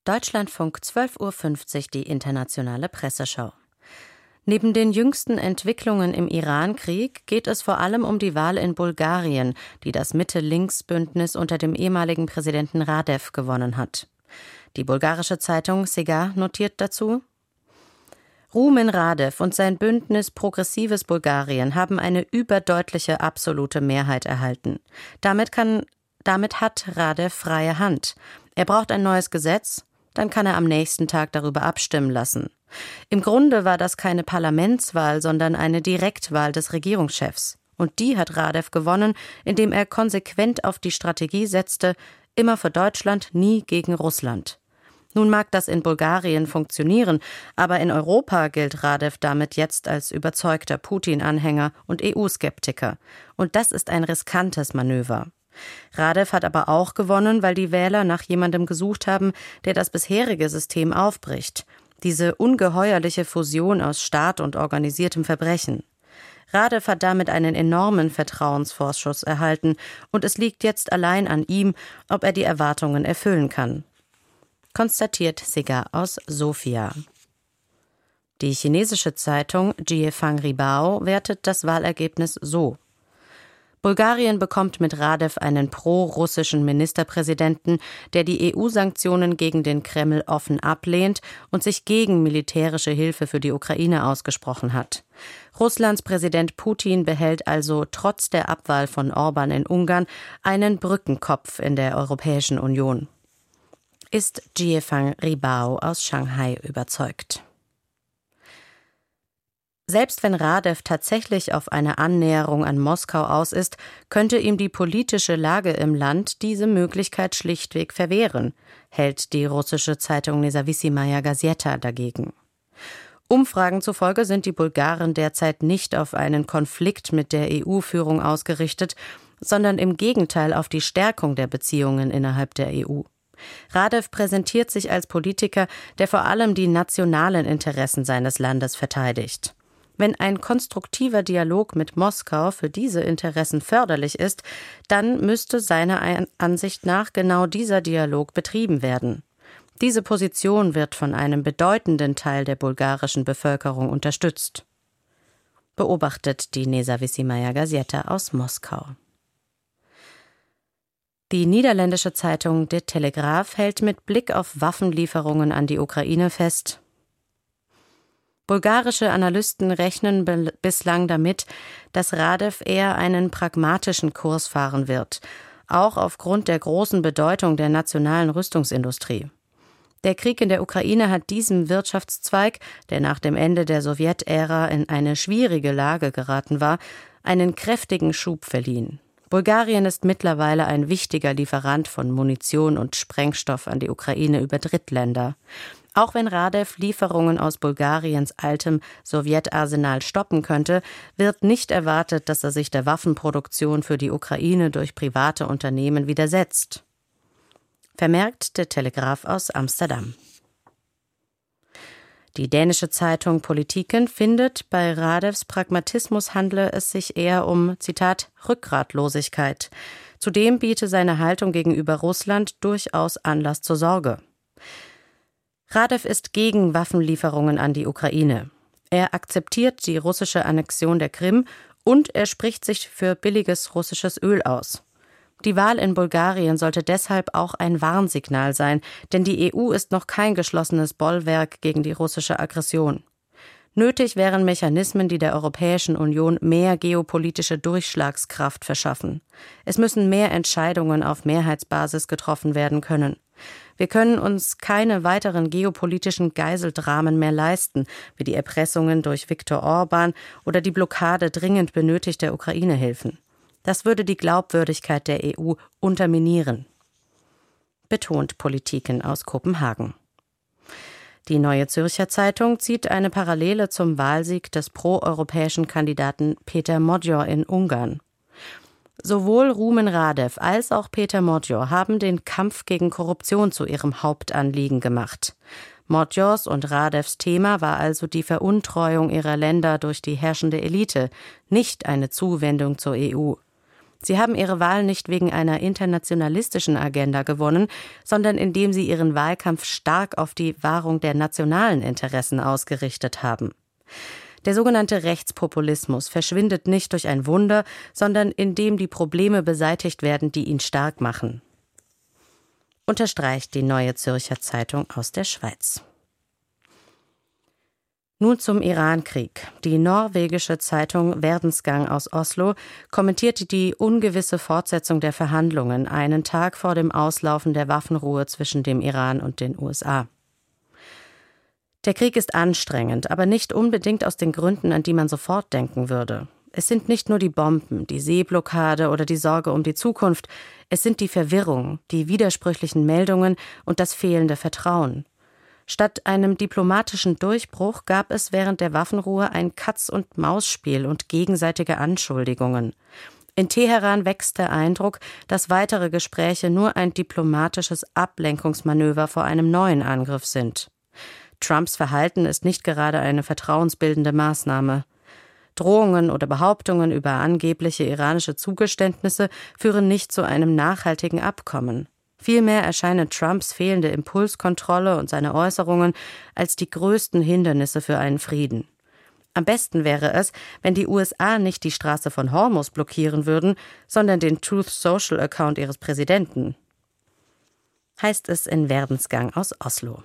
Deutschlandfunk 12:50 Uhr die internationale Presseschau. Neben den jüngsten Entwicklungen im Iran-Krieg geht es vor allem um die Wahl in Bulgarien, die das Mitte-Links-Bündnis unter dem ehemaligen Präsidenten Radev gewonnen hat. Die bulgarische Zeitung Segar notiert dazu: Rumen Radev und sein Bündnis Progressives Bulgarien haben eine überdeutliche absolute Mehrheit erhalten. Damit hat Radev freie Hand. Er braucht ein neues Gesetz, dann kann er am nächsten Tag darüber abstimmen lassen. Im Grunde war das keine Parlamentswahl, sondern eine Direktwahl des Regierungschefs. Und die hat Radev gewonnen, indem er konsequent auf die Strategie setzte, immer für Deutschland, nie gegen Russland. Nun mag das in Bulgarien funktionieren, aber in Europa gilt Radev damit jetzt als überzeugter Putin-Anhänger und EU-Skeptiker. Und das ist ein riskantes Manöver. Radev hat aber auch gewonnen, weil die Wähler nach jemandem gesucht haben, der das bisherige System aufbricht. Diese ungeheuerliche Fusion aus Staat und organisiertem Verbrechen. Radev hat damit einen enormen Vertrauensvorschuss erhalten und es liegt jetzt allein an ihm, ob er die Erwartungen erfüllen kann. Konstatiert Segar aus Sofia. Die chinesische Zeitung Jiefang Ribao wertet das Wahlergebnis so: Bulgarien bekommt mit Radev einen pro-russischen Ministerpräsidenten, der die EU-Sanktionen gegen den Kreml offen ablehnt und sich gegen militärische Hilfe für die Ukraine ausgesprochen hat. Russlands Präsident Putin behält also trotz der Abwahl von Orban in Ungarn einen Brückenkopf in der Europäischen Union. Ist Jiefang Ribao aus Shanghai überzeugt. Selbst wenn Radev tatsächlich auf eine Annäherung an Moskau aus ist, könnte ihm die politische Lage im Land diese Möglichkeit schlichtweg verwehren, hält die russische Zeitung Nezawissimaya Gazeta dagegen. Umfragen zufolge sind die Bulgaren derzeit nicht auf einen Konflikt mit der EU-Führung ausgerichtet, sondern im Gegenteil auf die Stärkung der Beziehungen innerhalb der EU. Radev präsentiert sich als Politiker, der vor allem die nationalen Interessen seines Landes verteidigt. Wenn ein konstruktiver Dialog mit Moskau für diese Interessen förderlich ist, dann müsste seiner Ansicht nach genau dieser Dialog betrieben werden. Diese Position wird von einem bedeutenden Teil der bulgarischen Bevölkerung unterstützt. Beobachtet die Nezawissimaya Gazeta aus Moskau. Die niederländische Zeitung De Telegraaf hält mit Blick auf Waffenlieferungen an die Ukraine fest: Bulgarische Analysten rechnen bislang damit, dass Radev eher einen pragmatischen Kurs fahren wird, auch aufgrund der großen Bedeutung der nationalen Rüstungsindustrie. Der Krieg in der Ukraine hat diesem Wirtschaftszweig, der nach dem Ende der Sowjetära in eine schwierige Lage geraten war, einen kräftigen Schub verliehen. Bulgarien ist mittlerweile ein wichtiger Lieferant von Munition und Sprengstoff an die Ukraine über Drittländer. Auch wenn Radev Lieferungen aus Bulgariens altem Sowjetarsenal stoppen könnte, wird nicht erwartet, dass er sich der Waffenproduktion für die Ukraine durch private Unternehmen widersetzt. Vermerkt der Telegraaf aus Amsterdam. Die dänische Zeitung Politiken findet, bei Radevs Pragmatismus handle es sich eher um, Zitat, Rückgratlosigkeit. Zudem biete seine Haltung gegenüber Russland durchaus Anlass zur Sorge. Radev ist gegen Waffenlieferungen an die Ukraine. Er akzeptiert die russische Annexion der Krim und er spricht sich für billiges russisches Öl aus. Die Wahl in Bulgarien sollte deshalb auch ein Warnsignal sein, denn die EU ist noch kein geschlossenes Bollwerk gegen die russische Aggression. Nötig wären Mechanismen, die der Europäischen Union mehr geopolitische Durchschlagskraft verschaffen. Es müssen mehr Entscheidungen auf Mehrheitsbasis getroffen werden können. Wir können uns keine weiteren geopolitischen Geiseldramen mehr leisten, wie die Erpressungen durch Viktor Orban oder die Blockade dringend benötigter Ukraine-Hilfen. Das würde die Glaubwürdigkeit der EU unterminieren, betont Politiken aus Kopenhagen. Die Neue Zürcher Zeitung zieht eine Parallele zum Wahlsieg des proeuropäischen Kandidaten Peter Magyar in Ungarn. Sowohl Rumen Radev als auch Peter Magyar haben den Kampf gegen Korruption zu ihrem Hauptanliegen gemacht. Magyars und Radevs Thema war also die Veruntreuung ihrer Länder durch die herrschende Elite, nicht eine Zuwendung zur EU. Sie haben ihre Wahl nicht wegen einer internationalistischen Agenda gewonnen, sondern indem sie ihren Wahlkampf stark auf die Wahrung der nationalen Interessen ausgerichtet haben. Der sogenannte Rechtspopulismus verschwindet nicht durch ein Wunder, sondern indem die Probleme beseitigt werden, die ihn stark machen. Unterstreicht die Neue Zürcher Zeitung aus der Schweiz. Nun zum Irankrieg. Die norwegische Zeitung Verdensgang aus Oslo kommentierte die ungewisse Fortsetzung der Verhandlungen einen Tag vor dem Auslaufen der Waffenruhe zwischen dem Iran und den USA. Der Krieg ist anstrengend, aber nicht unbedingt aus den Gründen, an die man sofort denken würde. Es sind nicht nur die Bomben, die Seeblockade oder die Sorge um die Zukunft, es sind die Verwirrung, die widersprüchlichen Meldungen und das fehlende Vertrauen. Statt einem diplomatischen Durchbruch gab es während der Waffenruhe ein Katz-und-Maus-Spiel und gegenseitige Anschuldigungen. In Teheran wächst der Eindruck, dass weitere Gespräche nur ein diplomatisches Ablenkungsmanöver vor einem neuen Angriff sind. Trumps Verhalten ist nicht gerade eine vertrauensbildende Maßnahme. Drohungen oder Behauptungen über angebliche iranische Zugeständnisse führen nicht zu einem nachhaltigen Abkommen. Vielmehr erscheinen Trumps fehlende Impulskontrolle und seine Äußerungen als die größten Hindernisse für einen Frieden. Am besten wäre es, wenn die USA nicht die Straße von Hormuz blockieren würden, sondern den Truth Social Account ihres Präsidenten. Heißt es in Verdensgang aus Oslo.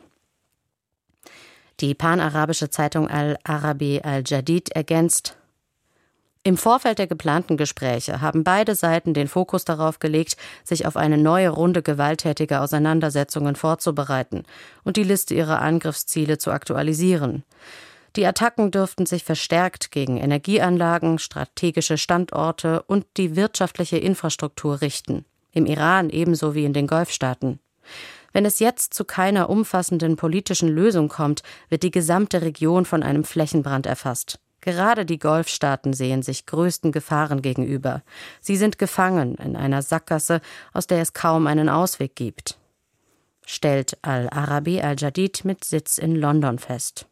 Die panarabische Zeitung Al-Arabi Al-Jadid ergänzt: Im Vorfeld der geplanten Gespräche haben beide Seiten den Fokus darauf gelegt, sich auf eine neue Runde gewalttätiger Auseinandersetzungen vorzubereiten und die Liste ihrer Angriffsziele zu aktualisieren. Die Attacken dürften sich verstärkt gegen Energieanlagen, strategische Standorte und die wirtschaftliche Infrastruktur richten, im Iran ebenso wie in den Golfstaaten. Wenn es jetzt zu keiner umfassenden politischen Lösung kommt, wird die gesamte Region von einem Flächenbrand erfasst. Gerade die Golfstaaten sehen sich größten Gefahren gegenüber. Sie sind gefangen in einer Sackgasse, aus der es kaum einen Ausweg gibt. Stellt Al-Arabi Al-Jadid mit Sitz in London fest.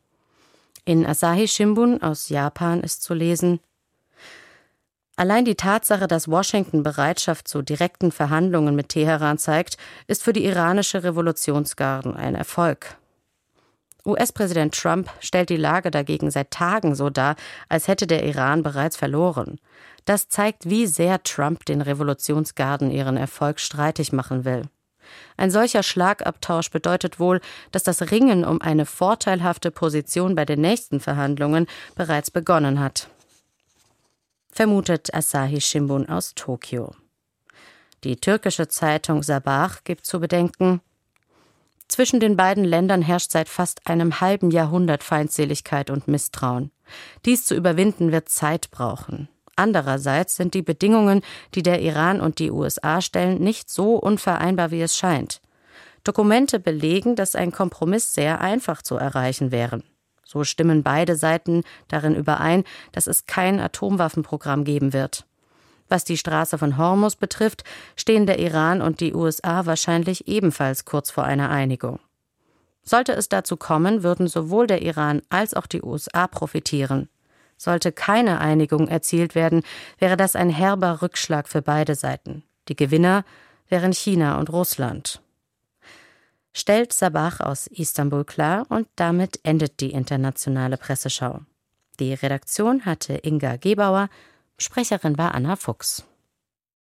In Asahi Shimbun aus Japan ist zu lesen: Allein die Tatsache, dass Washington Bereitschaft zu direkten Verhandlungen mit Teheran zeigt, ist für die iranische Revolutionsgarden ein Erfolg. US-Präsident Trump stellt die Lage dagegen seit Tagen so dar, als hätte der Iran bereits verloren. Das zeigt, wie sehr Trump den Revolutionsgarden ihren Erfolg streitig machen will. Ein solcher Schlagabtausch bedeutet wohl, dass das Ringen um eine vorteilhafte Position bei den nächsten Verhandlungen bereits begonnen hat. Vermutet Asahi Shimbun aus Tokio. Die türkische Zeitung Sabah gibt zu bedenken: Zwischen den beiden Ländern herrscht seit fast einem halben Jahrhundert Feindseligkeit und Misstrauen. Dies zu überwinden wird Zeit brauchen. Andererseits sind die Bedingungen, die der Iran und die USA stellen, nicht so unvereinbar, wie es scheint. Dokumente belegen, dass ein Kompromiss sehr einfach zu erreichen wäre. So stimmen beide Seiten darin überein, dass es kein Atomwaffenprogramm geben wird. Was die Straße von Hormuz betrifft, stehen der Iran und die USA wahrscheinlich ebenfalls kurz vor einer Einigung. Sollte es dazu kommen, würden sowohl der Iran als auch die USA profitieren. Sollte keine Einigung erzielt werden, wäre das ein herber Rückschlag für beide Seiten. Die Gewinner wären China und Russland. Stellt Sabah aus Istanbul klar, und damit endet die internationale Presseschau. Die Redaktion hatte Inga Gebauer, Sprecherin war Anna Fuchs.